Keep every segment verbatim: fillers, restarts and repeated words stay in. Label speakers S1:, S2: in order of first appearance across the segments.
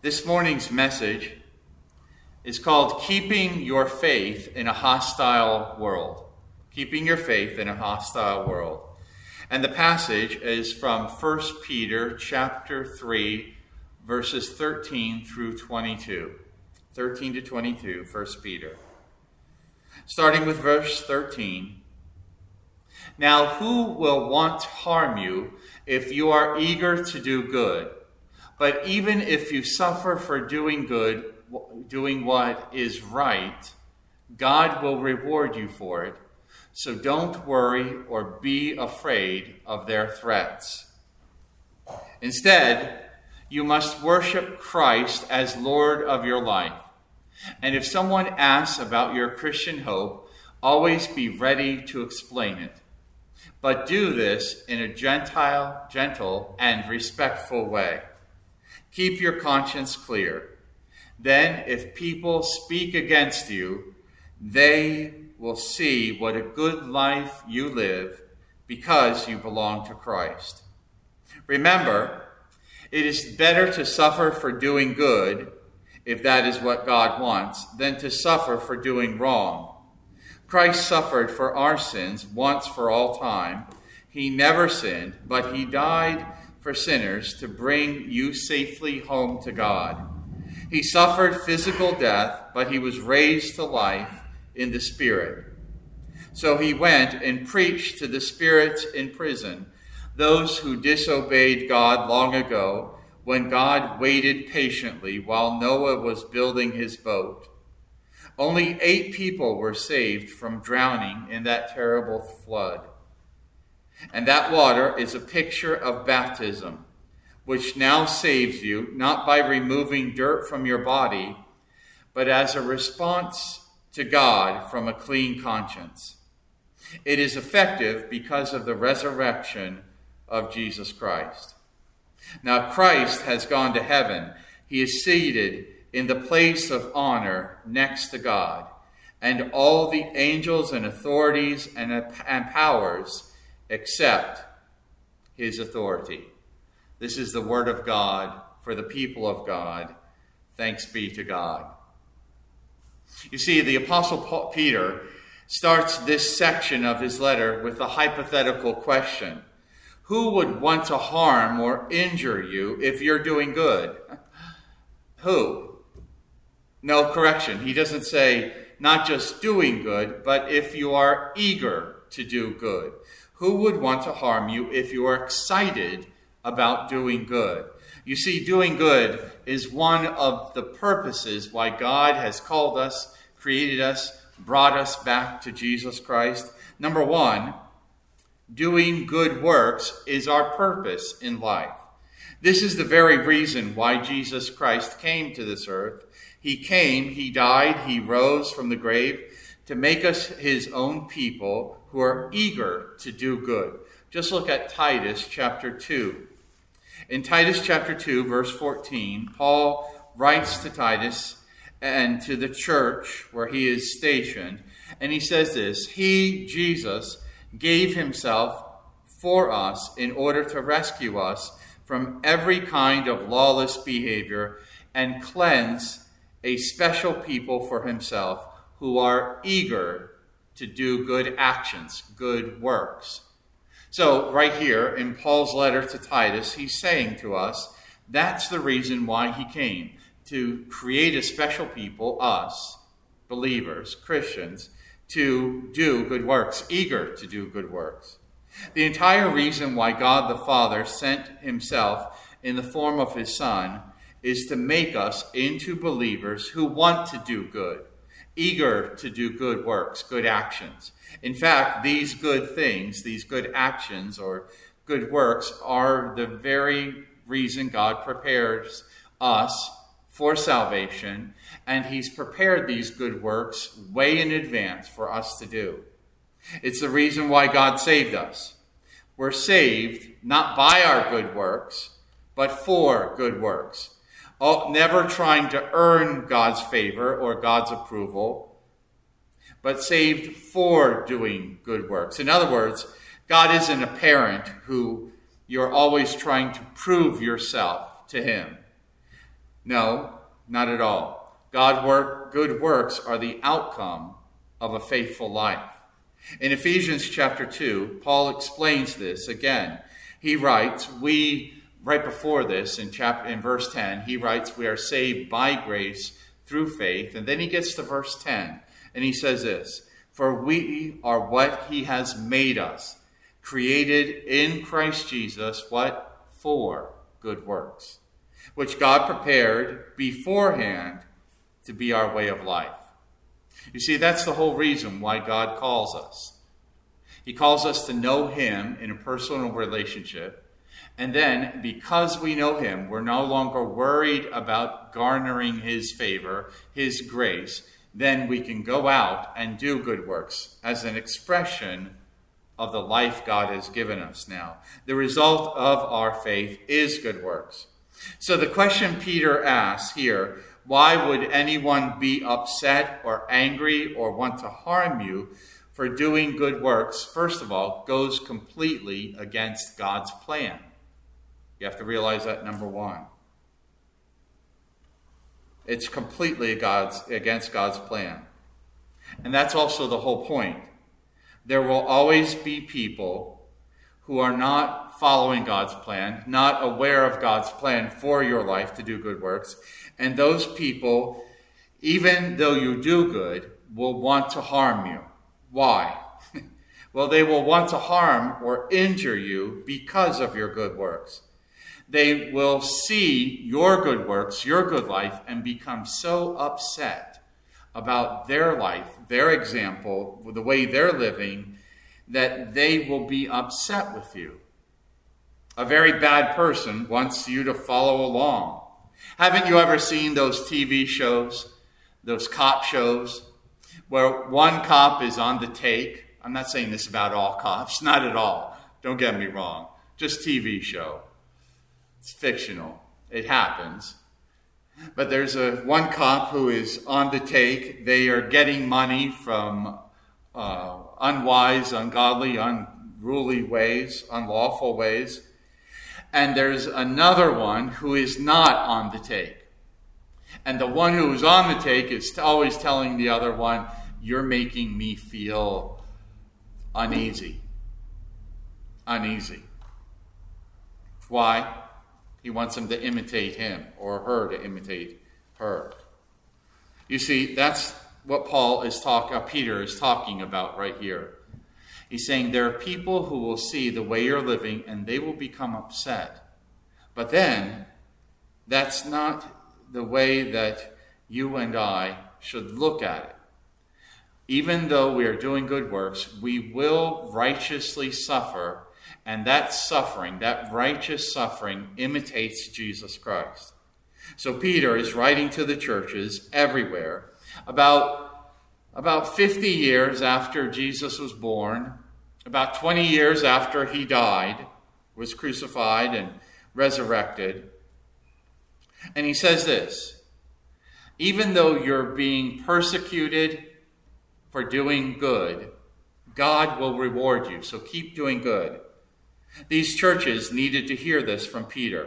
S1: This morning's message is called Keeping Your Faith in a Hostile World. Keeping Your Faith in a Hostile World. And the passage is from First Peter chapter three, verses thirteen through twenty-two. thirteen to twenty-two, First Peter. Starting with verse thirteen. Now who will want to harm you if you are eager to do good? But even if you suffer for doing good, doing what is right, God will reward you for it. So don't worry or be afraid of their threats. Instead, you must worship Christ as Lord of your life. And if someone asks about your Christian hope, always be ready to explain it. But do this in a gentile, gentle and respectful way. Keep your conscience clear. Then, if people speak against you, they will see what a good life you live because you belong to Christ. Remember, it is better to suffer for doing good, if that is what God wants, than to suffer for doing wrong. Christ suffered for our sins once for all time. He never sinned, but he died for sinners to bring you safely home to God. He suffered physical death, but he was raised to life in the Spirit. So he went and preached to the spirits in prison, those who disobeyed God long ago, when God waited patiently while Noah was building his boat. Only eight people were saved from drowning in that terrible flood. And that water is a picture of baptism, which now saves you, not by removing dirt from your body, but as a response to God from a clean conscience. It is effective because of the resurrection of Jesus Christ. Now Christ has gone to heaven. He is seated in the place of honor next to God, and all the angels and authorities and, and powers accept his authority. This is the word of God for the people of God. Thanks be to God. You see, the Apostle Paul, Peter starts this section of his letter with a hypothetical question. Who would want to harm or injure you if you're doing good? Who? No, correction. He doesn't say not just doing good, but if you are eager to do good. Who would want to harm you if you are excited about doing good? You see, doing good is one of the purposes why God has called us, created us, brought us back to Jesus Christ. Number one, doing good works is our purpose in life. This is the very reason why Jesus Christ came to this earth. He came, he died, he rose from the grave to make us his own people who are eager to do good. Just look at Titus chapter two. In Titus chapter two, verse fourteen, Paul writes to Titus and to the church where he is stationed, and he says this: He, Jesus, gave himself for us in order to rescue us from every kind of lawless behavior and cleanse a special people for himself who are eager to do good actions, good works. So right here in Paul's letter to Titus, he's saying to us, that's the reason why he came, to create a special people, us, believers, Christians, to do good works, eager to do good works. The entire reason why God the Father sent himself in the form of his Son is to make us into believers who want to do good, eager to do good works, good actions. In fact, these good things, these good actions or good works are the very reason God prepares us for salvation, and he's prepared these good works way in advance for us to do. It's the reason why God saved us. We're saved not by our good works, but for good works. Oh, never trying to earn God's favor or God's approval, but saved for doing good works. In other words, God isn't a parent who you're always trying to prove yourself to him. No, not at all. God work, good works are the outcome of a faithful life. In Ephesians chapter two, Paul explains this again. He writes, we, right before this, in chapter in verse ten, he writes, we are saved by grace through faith. And then he gets to verse ten, and he says this, for we are what he has made us, created in Christ Jesus, what? For good works, which God prepared beforehand to be our way of life. You see, that's the whole reason why God calls us. He calls us to know him in a personal relationship. And then, because we know him, we're no longer worried about garnering his favor, his grace. Then we can go out and do good works as an expression of the life God has given us now. The result of our faith is good works. So the question Peter asks here, why would anyone be upset or angry or want to harm you for doing good works? First of all, goes completely against God's plan. You have to realize that, number one. It's completely God's, against God's plan. And that's also the whole point. There will always be people who are not following God's plan, not aware of God's plan for your life to do good works. And those people, even though you do good, will want to harm you. Why? Well, they will want to harm or injure you because of your good works. They will see your good works, your good life, and become so upset about their life, their example, the way they're living, that they will be upset with you. A very bad person wants you to follow along. Haven't you ever seen those T V shows, those cop shows, where one cop is on the take? I'm not saying this about all cops, not at all. Don't get me wrong. Just T V show. It's fictional. It happens. But there's a one cop who is on the take. They are getting money from uh, unwise, ungodly, unruly ways, unlawful ways. And there's another one who is not on the take. And the one who is on the take is always telling the other one, you're making me feel uneasy. Uneasy. Why? He wants him to imitate him or her to imitate her. You see, that's what Paul is talking, uh, Peter is talking about right here. He's saying there are people who will see the way you're living and they will become upset. But then, that's not the way that you and I should look at it. Even though we are doing good works, we will righteously suffer. And that suffering, that righteous suffering, imitates Jesus Christ. So Peter is writing to the churches everywhere. About, about fifty years after Jesus was born, about twenty years after he died, was crucified and resurrected. And he says this, even though you're being persecuted for doing good, God will reward you. So keep doing good. These churches needed to hear this from Peter.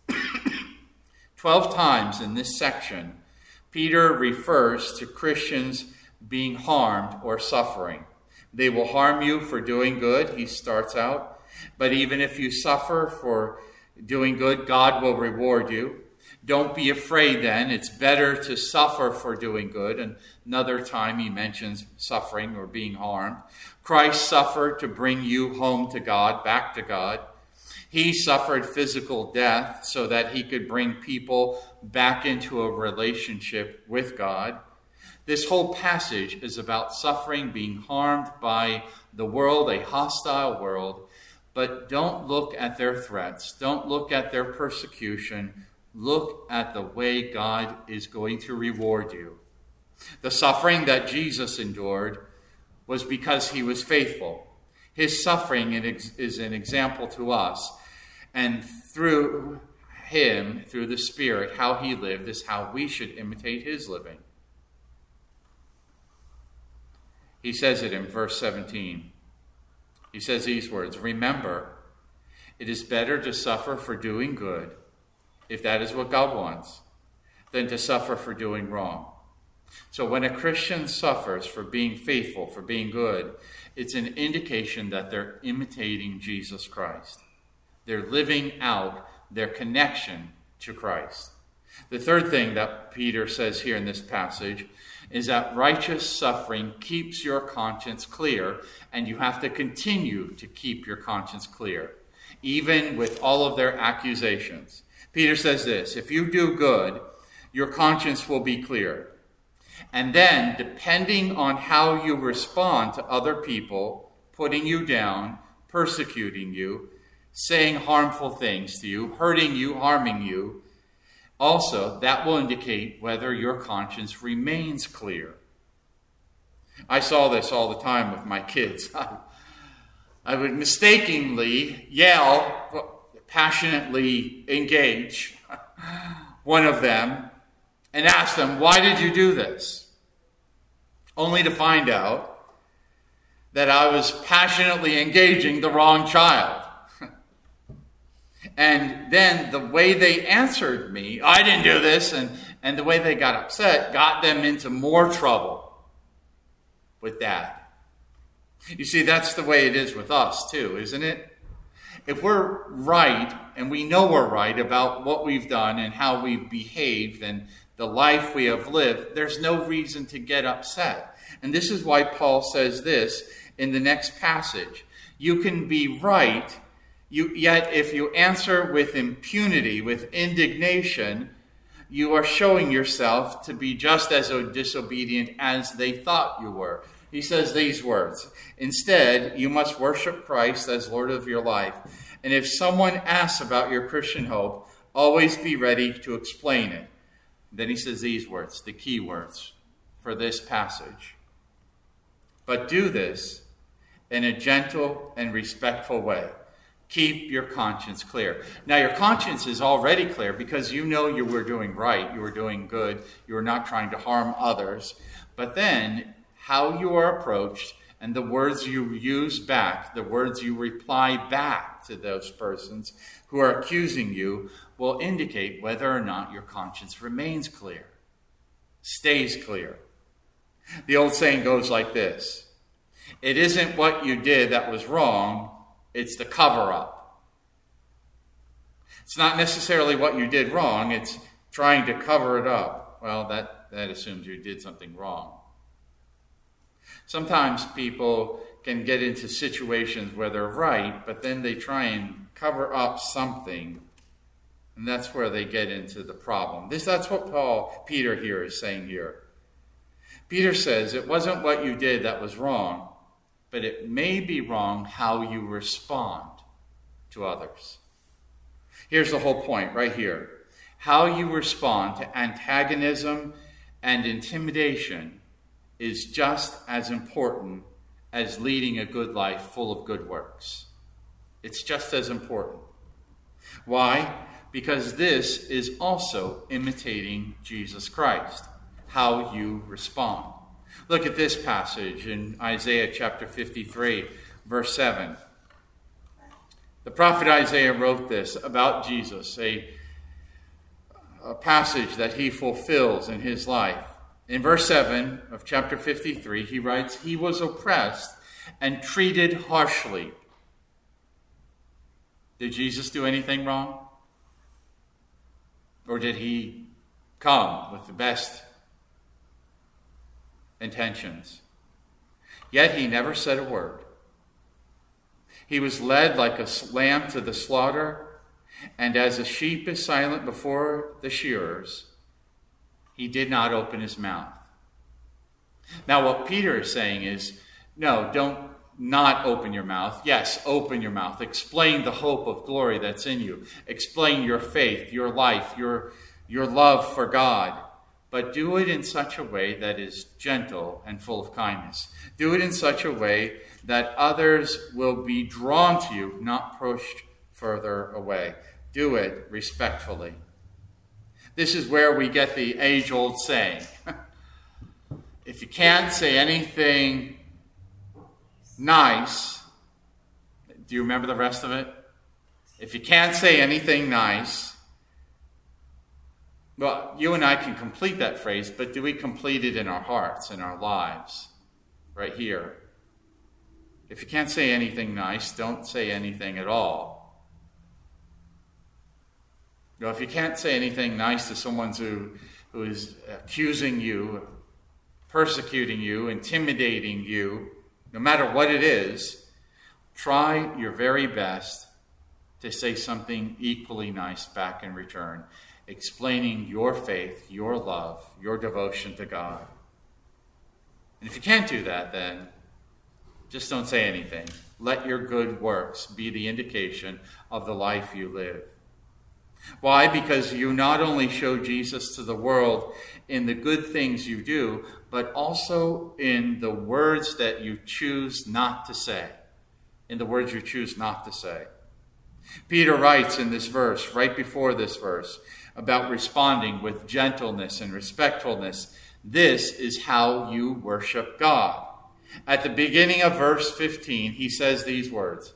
S1: Twelve times in this section, Peter refers to Christians being harmed or suffering. They will harm you for doing good, he starts out. But even if you suffer for doing good, God will reward you. Don't be afraid then. It's better to suffer for doing good. And another time he mentions suffering or being harmed. Christ suffered to bring you home to God, back to God. He suffered physical death so that he could bring people back into a relationship with God. This whole passage is about suffering, being harmed by the world, a hostile world. But don't look at their threats. Don't look at their persecution. Look at the way God is going to reward you. The suffering that Jesus endured was because he was faithful. His suffering is an example to us. And through him, through the Spirit, how he lived is how we should imitate his living. He says it in verse seventeen. He says these words, remember, it is better to suffer for doing good, if that is what God wants, than to suffer for doing wrong. So when a Christian suffers for being faithful, for being good, it's an indication that they're imitating Jesus Christ. They're living out their connection to Christ. The third thing that Peter says here in this passage is that righteous suffering keeps your conscience clear, and you have to continue to keep your conscience clear, even with all of their accusations. Peter says this: if you do good, your conscience will be clear. And then, depending on how you respond to other people putting you down, persecuting you, saying harmful things to you, hurting you, harming you, also, that will indicate whether your conscience remains clear. I saw this all the time with my kids. I would mistakenly yell, passionately engage one of them and ask them, "Why did you do this?" Only to find out that I was passionately engaging the wrong child. And then the way they answered me, "I didn't do this," and, and the way they got upset got them into more trouble with Dad. You see, that's the way it is with us too, isn't it? If we're right, and we know we're right about what we've done and how we've behaved and the life we have lived, there's no reason to get upset. And this is why Paul says this in the next passage. You can be right, You, yet if you answer with impunity, with indignation, you are showing yourself to be just as disobedient as they thought you were. He says these words: instead, you must worship Christ as Lord of your life. And if someone asks about your Christian hope, always be ready to explain it. Then he says these words, the key words for this passage. But do this in a gentle and respectful way. Keep your conscience clear. Now, your conscience is already clear because you know you were doing right, you were doing good, you were not trying to harm others. But then, how you are approached and the words you use back, the words you reply back to those persons who are accusing you will indicate whether or not your conscience remains clear, stays clear. The old saying goes like this: it isn't what you did that was wrong, it's the cover-up. It's not necessarily what you did wrong, it's trying to cover it up. Well, that, that assumes you did something wrong. Sometimes people can get into situations where they're right, but then they try and cover up something, and that's where they get into the problem. This, that's what Paul, Peter here is saying here. Peter says it wasn't what you did that was wrong, but it may be wrong how you respond to others. Here's the whole point right here. How you respond to antagonism and intimidation is just as important as leading a good life full of good works. It's just as important. Why? Because this is also imitating Jesus Christ, how you respond. Look at this passage in Isaiah chapter fifty-three, verse seven. The prophet Isaiah wrote this about Jesus, a, a passage that he fulfills in his life. In verse seven of chapter fifty-three, he writes, "He was oppressed and treated harshly." Did Jesus do anything wrong? Or did he come with the best intentions? Yet he never said a word. He was led like a lamb to the slaughter, and as a sheep is silent before the shearers, he did not open his mouth. Now what Peter is saying is, no, don't not open your mouth. Yes, open your mouth. Explain the hope of glory that's in you. Explain your faith, your life, your, your love for God. But do it in such a way that is gentle and full of kindness. Do it in such a way that others will be drawn to you, not pushed further away. Do it respectfully. This is where we get the age-old saying. If you can't say anything nice, do you remember the rest of it? If you can't say anything nice, Well, you and I can complete that phrase, but do we complete it in our hearts, in our lives? Right here. If you can't say anything nice, don't say anything at all. You know, if you can't say anything nice to someone who, who is accusing you, persecuting you, intimidating you, no matter what it is, try your very best to say something equally nice back in return, explaining your faith, your love, your devotion to God. And if you can't do that, then just don't say anything. Let your good works be the indication of the life you live. Why? Because you not only show Jesus to the world in the good things you do, but also in the words that you choose not to say. In the words you choose not to say. Peter writes in this verse, right before this verse, about responding with gentleness and respectfulness. This is how you worship God. At the beginning of verse fifteen, he says these words.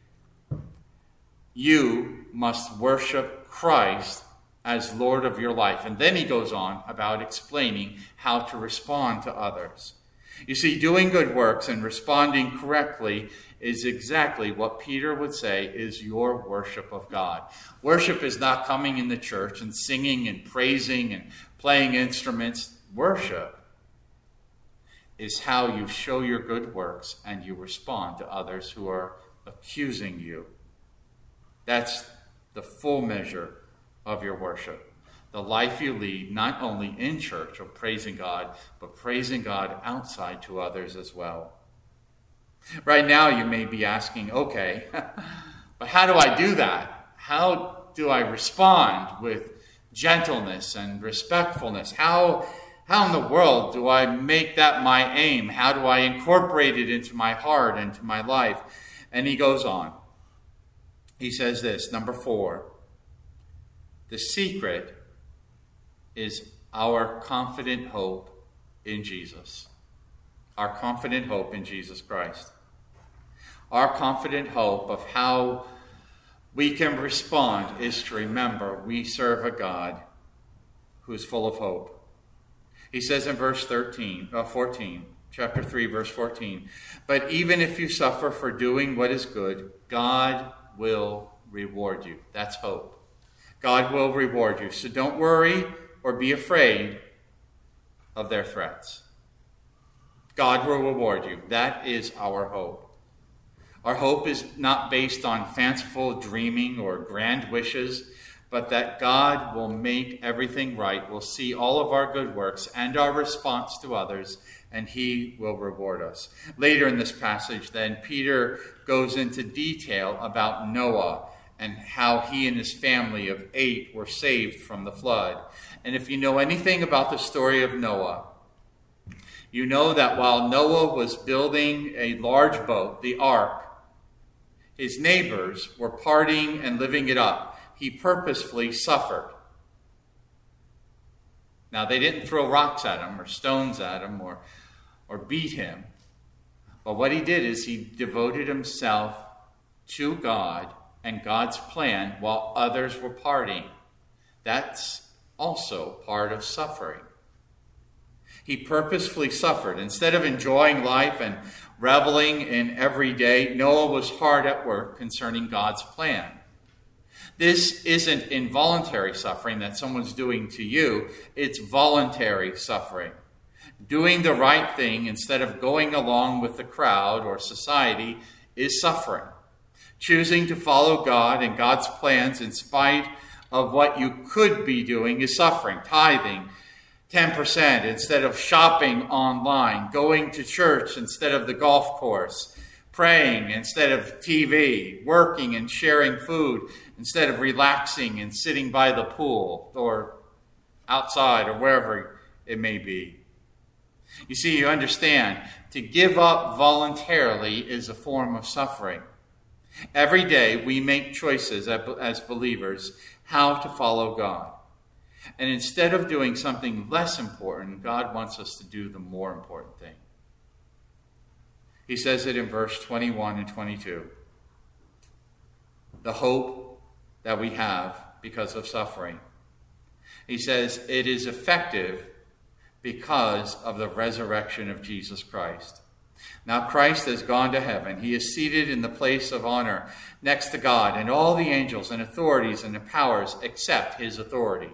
S1: You must worship Christ as Lord of your life. And then he goes on about explaining how to respond to others. You see, doing good works and responding correctly is exactly what Peter would say is your worship of God. Worship is not coming in the church and singing and praising and playing instruments. Worship is how you show your good works and you respond to others who are accusing you. That's the full measure of your worship. The life you lead, not only in church of praising God, but praising God outside to others as well. Right now you may be asking, okay, but how do I do that? How do I respond with gentleness and respectfulness? How, how in the world do I make that my aim? How do I incorporate it into my heart, into my life? And he goes on. He says this, number four, the secret is our confident hope in Jesus. Our confident hope in Jesus Christ. Our confident hope of how we can respond is to remember we serve a God who is full of hope. He says in verse thirteen, uh, fourteen, chapter three, verse fourteen, but even if you suffer for doing what is good, God will reward you. That's hope. God will reward you. So don't worry or be afraid of their threats. God will reward you. That is our hope. Our hope is not based on fanciful dreaming or grand wishes, but that God will make everything right, will see all of our good works and our response to others, and he will reward us. Later in this passage, then, Peter goes into detail about Noah and how he and his family of eight were saved from the flood. And if you know anything about the story of Noah, you know that while Noah was building a large boat, the ark, his neighbors were partying and living it up. He purposefully suffered. Now, they didn't throw rocks at him or stones at him or, or beat him. But what he did is he devoted himself to God and God's plan while others were partying. That's also part of suffering. He purposefully suffered. Instead of enjoying life and reveling in every day, Noah was hard at work concerning God's plan. This isn't involuntary suffering that someone's doing to you. It's voluntary suffering. Doing the right thing instead of going along with the crowd or society is suffering. Choosing to follow God and God's plans in spite of what you could be doing is suffering. Tithing ten percent instead of shopping online. Going to church instead of the golf course. Praying instead of T V. Working and sharing food instead of relaxing and sitting by the pool or outside or wherever it may be. You see, you understand, to give up voluntarily is a form of suffering. Every day we make choices as believers how to follow God. And instead of doing something less important, God wants us to do the more important thing. He says it in verse twenty-one and twenty-two. The hope that we have because of suffering. He says it is effective because of the resurrection of Jesus Christ. Now Christ has gone to heaven. He is seated in the place of honor next to God and all the angels and authorities and the powers accept his authority.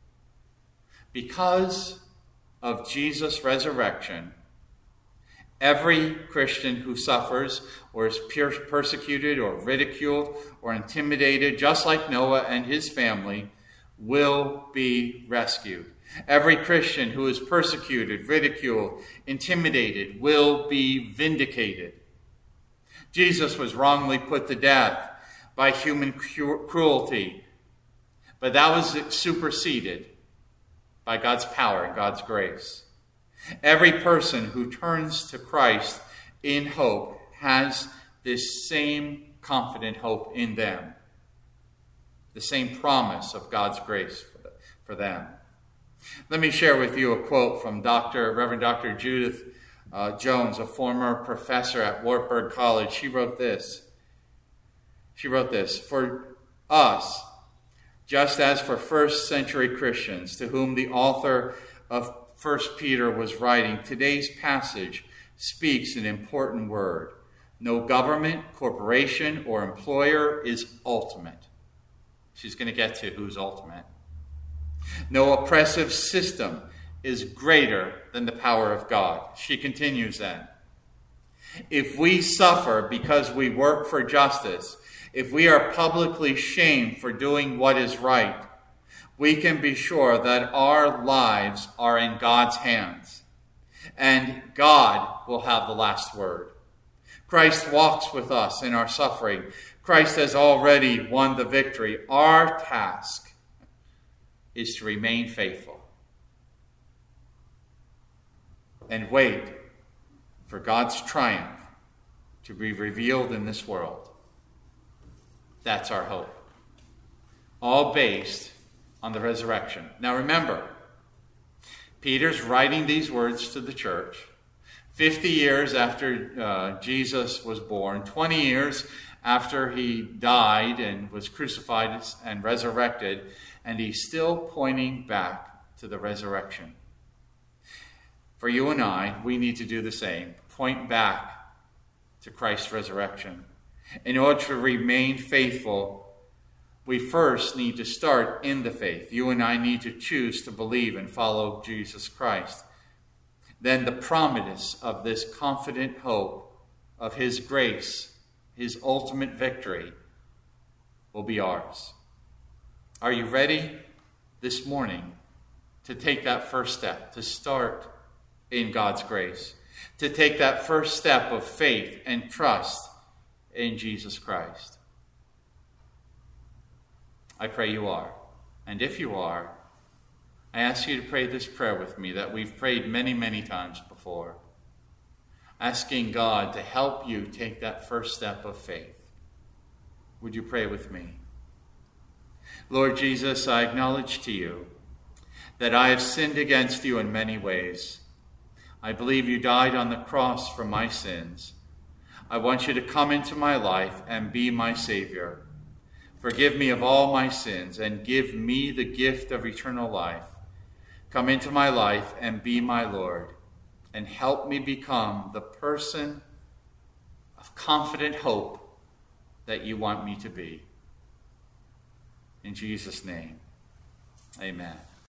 S1: Because of Jesus' resurrection, every Christian who suffers or is persecuted or ridiculed or intimidated, just like Noah and his family, will be rescued. Every Christian who is persecuted, ridiculed, intimidated will be vindicated. Jesus was wrongly put to death by human cruelty, but that was superseded by God's power and God's grace. Every person who turns to Christ in hope has this same confident hope in them, the same promise of God's grace for them. Let me share with you a quote from Doctor Reverend Doctor Judith uh, Jones, a former professor at Wartburg College. She wrote this. She wrote this, "For us, just as for first century Christians to whom the author of First Peter was writing, today's passage speaks an important word. No government, corporation, or employer is ultimate." She's going to get to who's ultimate. "No oppressive system is greater than the power of God." She continues then. "If we suffer because we work for justice, if we are publicly shamed for doing what is right, we can be sure that our lives are in God's hands, and God will have the last word. Christ walks with us in our suffering. Christ has already won the victory. Our task is to remain faithful and wait for God's triumph to be revealed in this world. That's our hope. All based on the resurrection. Now remember, Peter's writing these words to the church fifty years after uh, Jesus was born, twenty years after he died and was crucified and resurrected, and he's still pointing back to the resurrection. For you and I, we need to do the same. Point back to Christ's resurrection. In order to remain faithful, we first need to start in the faith. You and I need to choose to believe and follow Jesus Christ. Then the promise of this confident hope of his grace, his ultimate victory, will be ours. Are you ready this morning to take that first step, to start in God's grace, to take that first step of faith and trust in Jesus Christ? I pray you are. And if you are, I ask you to pray this prayer with me that we've prayed many, many times before, asking God to help you take that first step of faith. Would you pray with me? Lord Jesus, I acknowledge to you that I have sinned against you in many ways. I believe you died on the cross for my sins. I want you to come into my life and be my Savior. Forgive me of all my sins and give me the gift of eternal life. Come into my life and be my Lord, and help me become the person of confident hope that you want me to be. In Jesus' name, amen.